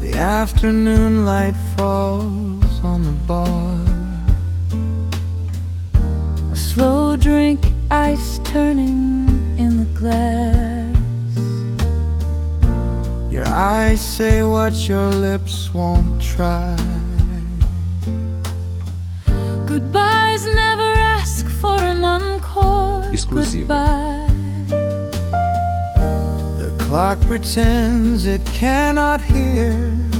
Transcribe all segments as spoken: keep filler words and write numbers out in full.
The afternoon light falls on the bar. A slow drink, ice turning in the glass. Your eyes say what your lips won't try. Goodbyes never ask for an encore goodbye. The clock pretends it cannot hear.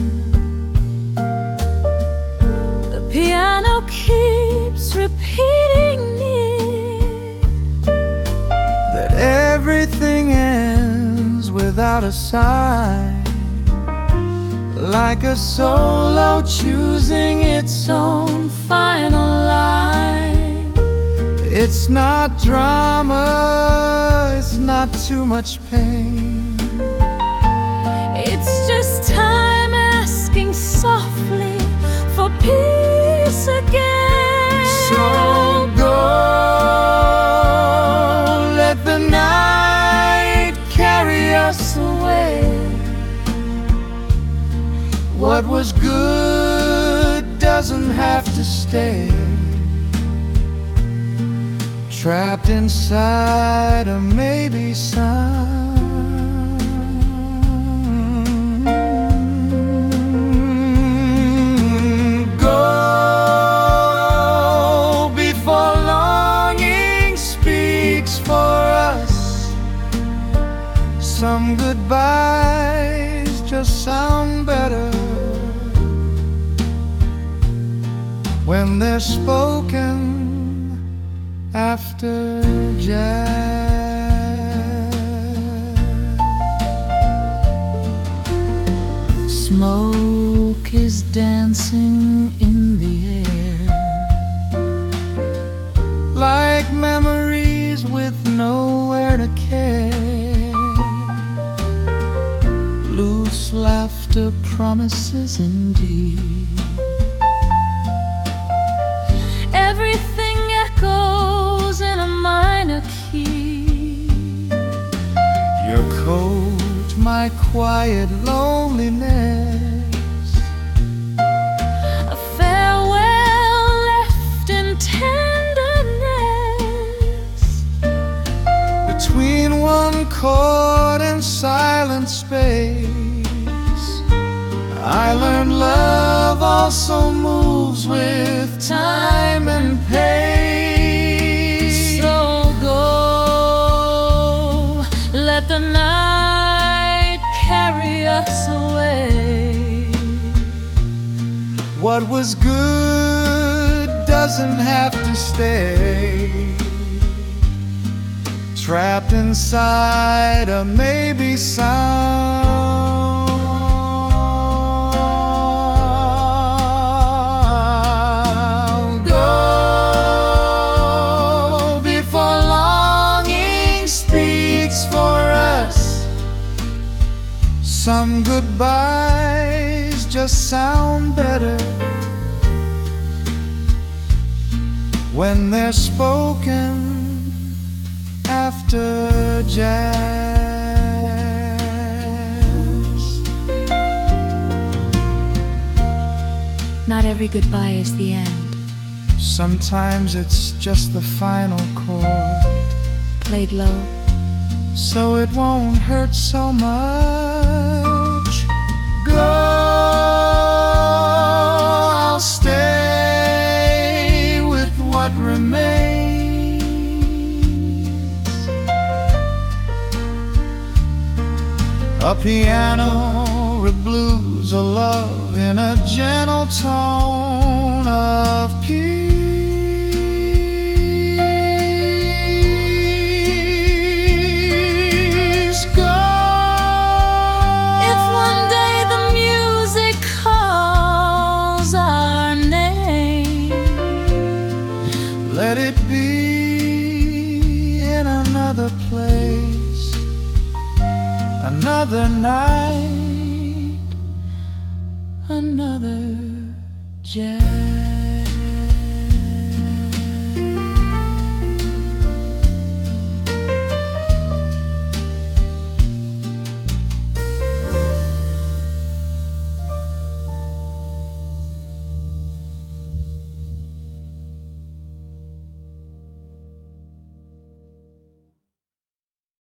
The piano keeps repeating near that everything ends without a sign, like a solo choosing its own final line. It's not drama, it's not too much pain. It's just time asking softly for peace again. So go, let the night carry us away. What was good doesn't have to stay. Trapped inside a maybe sign. Go before longing speaks for us. Some goodbyes just sound better when they're spoken after jazz. Smoke is dancing in the air, like memories with nowhere to care. Loose laughter promises indeed. Everything echoes in a minor key. Your coat, my quiet loneliness. A farewell left in tenderness. Between one chord and silent space, I learned love also moves with time and pace. So go, let the night carry us away. What was good doesn't have to stay. Trapped inside a maybe sound. Some goodbyes just sound better when they're spoken after jazz. Not every goodbye is the end. Sometimes it's just the final chord, Played low, so it won't hurt so much. Go, I'll stay with what remains. A piano, a blues, a love in a gentle tone of peace. Let it be in another place, another night, another jazz.